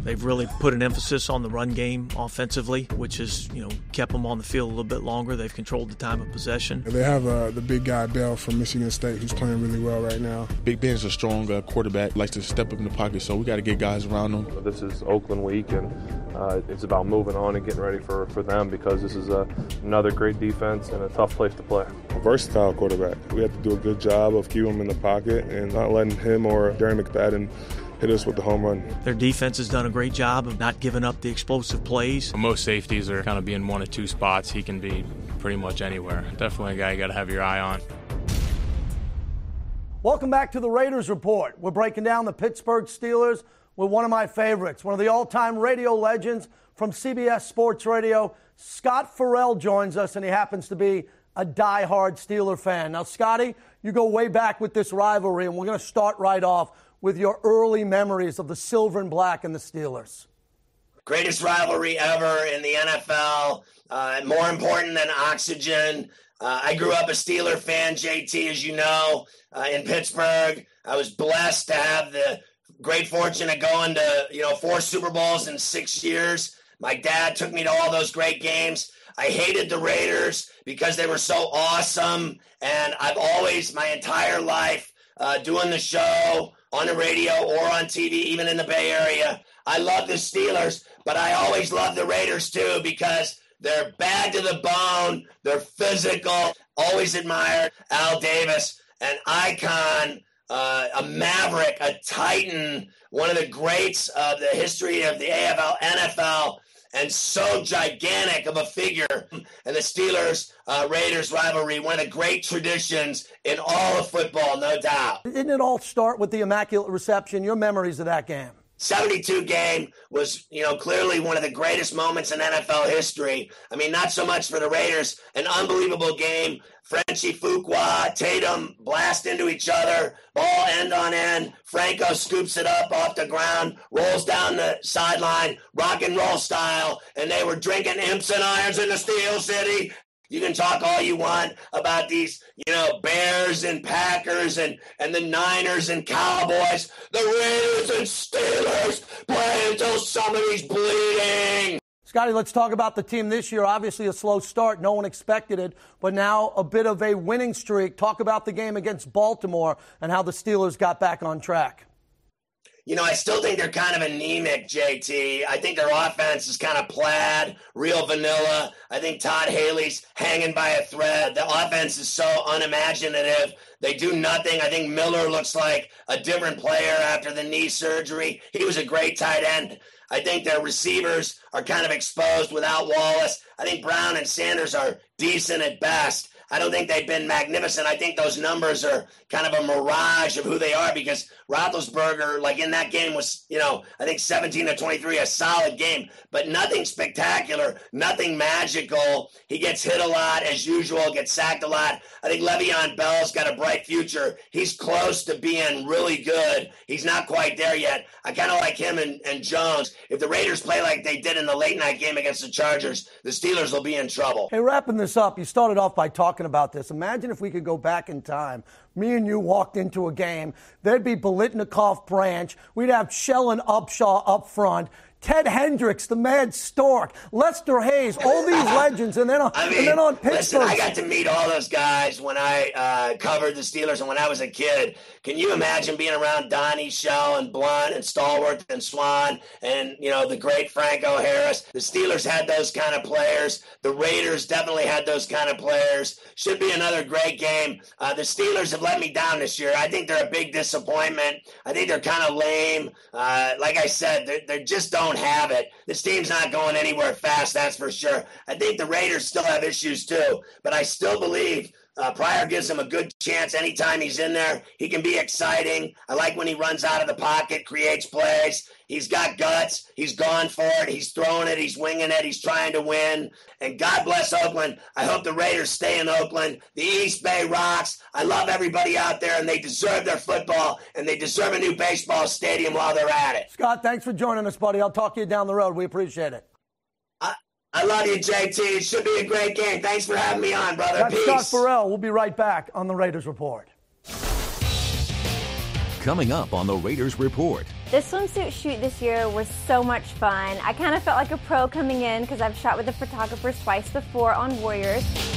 They've really put an emphasis on the run game offensively, which has, kept them on the field a little bit longer. They've controlled the time of possession. They have the big guy, Bell, from Michigan State, who's playing really well right now. Big Ben's a strong quarterback, likes to step up in the pocket, so we got to get guys around him. This is Oakland week, and it's about moving on and getting ready for them, because this is another great defense and a tough place to play. A versatile quarterback. We have to do a good job of keeping him in the pocket and not letting him or Darren McFadden hit us with the home run. Their defense has done a great job of not giving up the explosive plays. Most safeties are kind of being one of two spots. He can be pretty much anywhere. Definitely a guy you got to have your eye on. Welcome back to the Raiders Report. We're breaking down the Pittsburgh Steelers with one of my favorites, one of the all-time radio legends from CBS Sports Radio. Scott Farrell joins us, and he happens to be a diehard Steeler fan. Now, Scotty, you go way back with this rivalry, and we're going to start right off with your early memories of the Silver and Black and the Steelers. Greatest rivalry ever in the NFL, more important than oxygen. I grew up a Steeler fan, JT, as you know, in Pittsburgh. I was blessed to have the great fortune of going to, 4 Super Bowls in 6 years. My dad took me to all those great games. I hated the Raiders because they were so awesome, and I've always, my entire life, doing the show on the radio or on TV, even in the Bay Area, I love the Steelers, but I always love the Raiders too, because they're bad to the bone, they're physical. Always admired Al Davis, an icon, a maverick, a titan, one of the greats of the history of the AFL, NFL, and so gigantic of a figure. And the Steelers-Raiders rivalry, one of the great traditions in all of football, no doubt. Didn't it all start with the Immaculate Reception? Your memories of that game? 72 game was, clearly one of the greatest moments in NFL history. I mean, not so much for the Raiders, an unbelievable game. Frenchie Fuqua, Tatum blast into each other, ball end on end. Franco scoops it up off the ground, rolls down the sideline, rock and roll style, and they were drinking imps and irons in the Steel City. You can talk all you want about these, Bears and Packers and the Niners and Cowboys. The Raiders and Steelers play until somebody's bleeding. Scotty, let's talk about the team this year. Obviously a slow start. No one expected it, but now a bit of a winning streak. Talk about the game against Baltimore and how the Steelers got back on track. I still think they're kind of anemic, JT. I think their offense is kind of plaid, real vanilla. I think Todd Haley's hanging by a thread. The offense is so unimaginative. They do nothing. I think Miller looks like a different player after the knee surgery. He was a great tight end. I think their receivers are kind of exposed without Wallace. I think Brown and Sanders are decent at best. I don't think they've been magnificent. I think those numbers are kind of a mirage of who they are, because Roethlisberger, like in that game, was, I think 17-23, a solid game, but nothing spectacular, nothing magical. He gets hit a lot as usual, gets sacked a lot. I think Le'Veon Bell's got a bright future. He's close to being really good. He's not quite there yet. I kind of like him and Jones. If the Raiders play like they did in the late night game against the Chargers, the Steelers will be in trouble. Hey, wrapping this up, you started off by talking about this. Imagine if we could go back in time. Me and you walked into a game. There'd be Biletnikoff, Branch. We'd have Shell and Upshaw up front. Ted Hendricks, the Mad Stork, Lester Hayes, all these legends, and then on Pittsburgh. Listen, I got to meet all those guys when I covered the Steelers and when I was a kid. Can you imagine being around Donnie, Shell, and Blunt, and Stallworth, and Swan, and, the great Franco Harris? The Steelers had those kind of players. The Raiders definitely had those kind of players. Should be another great game. The Steelers have let me down this year. I think they're a big disappointment. I think they're kind of lame. Like I said, they just don't have it. This team's not going anywhere fast, that's for sure. I think the Raiders still have issues too, but I still believe Pryor gives him a good chance anytime he's in there. He can be exciting. I like when he runs out of the pocket, creates plays. He's got guts. He's gone for it. He's throwing it. He's winging it. He's trying to win. And God bless Oakland. I hope the Raiders stay in Oakland. The East Bay rocks. I love everybody out there, and they deserve their football, and they deserve a new baseball stadium while they're at it. Scott, thanks for joining us, buddy. I'll talk to you down the road. We appreciate it. I love you, JT. It should be a great game. Thanks for having me on, brother. That's Peace. Scott Farrell. We'll be right back on the Raiders Report. Coming up on the Raiders Report, The swimsuit shoot this year was so much fun. I kind of felt like a pro coming in because I've shot with the photographers twice before on Warriors.